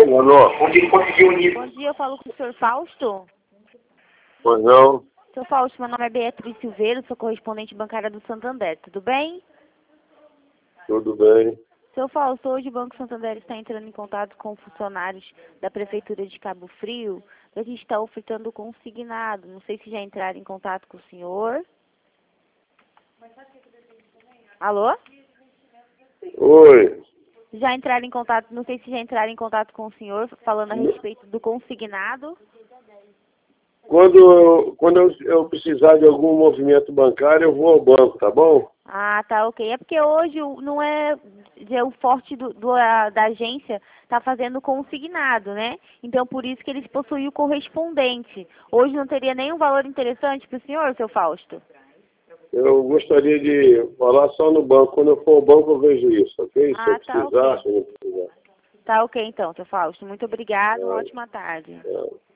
Alô? Onde ele conseguiu unir. Bom dia, eu falo com o senhor Fausto. Pois não? Senhor Fausto, meu nome é Beatriz Silveira, sou correspondente bancária do Santander, tudo bem? Tudo bem. Senhor Fausto, hoje o Banco Santander está entrando em contato com funcionários da Prefeitura de Cabo Frio, a gente está ofertando consignado, não sei se já entraram em contato com o senhor. Alô? Oi. Já entraram em contato, não sei se já entraram em contato com o senhor, falando a respeito do consignado. Quando eu precisar de algum movimento bancário, eu vou ao banco, tá bom? Ah, tá, ok. É porque hoje não é o forte da agência tá fazendo consignado, né? Então, por isso que eles possuem o correspondente. Hoje não teria nenhum valor interessante para o senhor, seu Fausto? Eu gostaria de falar só no banco. Quando eu for ao banco, eu vejo isso, ok? Se eu Tá, precisar, ok. se eu não precisar. Tá ok, então, seu Fausto. Muito obrigado, uma É, ótima tarde. é.